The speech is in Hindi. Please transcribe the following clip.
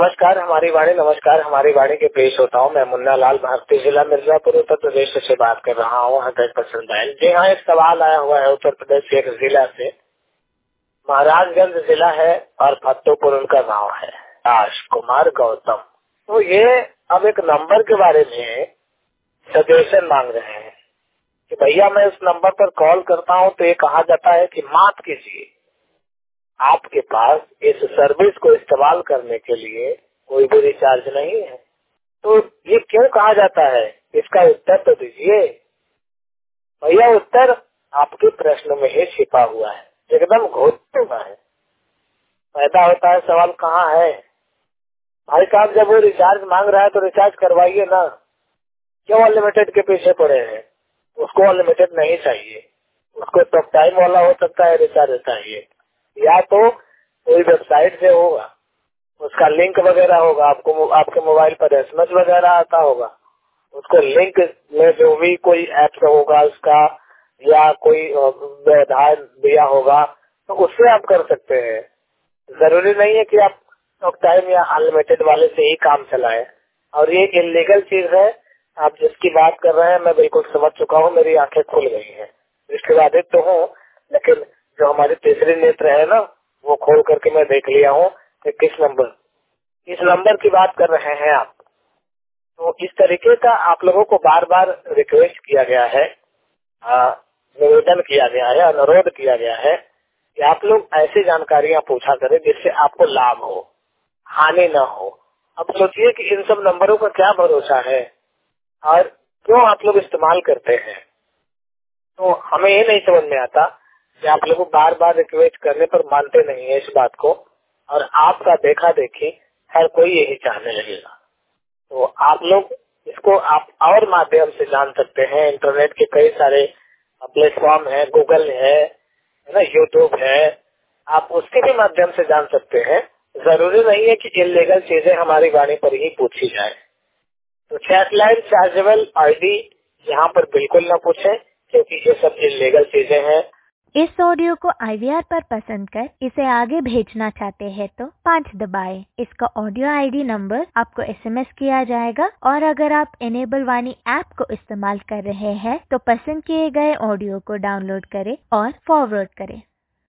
नमस्कार हमारी वाणी के पेश होता हूँ। मैं मुन्ना लाल, भारतीय जिला मिर्जापुर, उत्तर प्रदेश से बात कर रहा हूँ। 100% डायल। जी हाँ, एक सवाल आया हुआ है उत्तर प्रदेश के एक जिला से। महाराजगंज जिला है और फतेहपुर उनका गाँव है, राज कुमार गौतम। तो ये अब एक नंबर के बारे में सजेशन मांग रहे हैं कि भैया मैं इस नंबर पर कॉल करता हूँ तो ये कहा जाता है कि माफ कीजिए, आपके पास इस सर्विस को इस्तेमाल करने के लिए कोई भी रिचार्ज नहीं है। तो ये क्यों कहा जाता है, इसका उत्तर तो दीजिए भैया। उत्तर आपके प्रश्न में ही छिपा हुआ है, एकदम घोषित हुआ है। पैदा होता है सवाल कहाँ है। भाई साहब, जब वो रिचार्ज मांग रहा है तो रिचार्ज करवाइए ना, क्यों अनलिमिटेड के पीछे पड़े हैं। उसको अनलिमिटेड नहीं चाहिए, उसको टॉक टाइम वाला हो सकता है रिचार्ज चाहिए, या तो कोई वेबसाइट से होगा, उसका लिंक वगैरह होगा, आपको आपके मोबाइल पर एसएमएस वगैरह आता होगा, उसको लिंक में जो भी कोई ऐप होगा उसका, या कोई व्यवधान दिया होगा तो उससे आप कर सकते हैं। जरूरी नहीं है कि आप टॉक टाइम या अनलिमिटेड वाले से ही काम चलाएं। और ये इलीगल चीज है, आप जिसकी बात कर रहे हैं मैं बिल्कुल समझ चुका हूँ, मेरी आंखें खुल गई हैं। इसके बाधित तो हूँ, लेकिन जो हमारी तीसरी नेत्र है ना, वो खोल करके मैं देख लिया हूँ कि इस नंबर की बात कर रहे हैं आप। तो इस तरीके का आप लोगों को बार बार रिक्वेस्ट किया गया है, निवेदन किया गया है, अनुरोध किया गया है कि आप लोग ऐसी जानकारियां पूछा करें जिससे आपको लाभ हो, हानि न हो। अब सोचिए कि इन सब नंबरों का क्या भरोसा है और क्यों आप लोग इस्तेमाल करते हैं। तो हमें ये नहीं समझ में आता कि आप लोग बार बार रिक्वेस्ट करने पर मानते नहीं है इस बात को, और आपका देखा देखी हर कोई यही चाहने लगेगा। तो आप लोग इसको आप और माध्यम से जान सकते हैं। इंटरनेट के कई सारे प्लेटफॉर्म है, गूगल है ना, यूट्यूब है, आप उसके भी माध्यम से जान सकते हैं। जरूरी नहीं है कि इलीगल चीजें हमारी वाणी पर ही पूछी जाए। तो चैटलाइन चार्जेबल आईडी यहाँ पर बिल्कुल न पूछें, क्योंकि ये सब इलीगल चीजें हैं। इस ऑडियो को IVR पर पसंद कर इसे आगे भेजना चाहते हैं तो 5 दबाएं। इसका ऑडियो ID नंबर आपको SMS किया जाएगा, और अगर आप इनेबल वाणी ऐप को इस्तेमाल कर रहे हैं तो पसंद किए गए ऑडियो को डाउनलोड करें और फॉरवर्ड करें।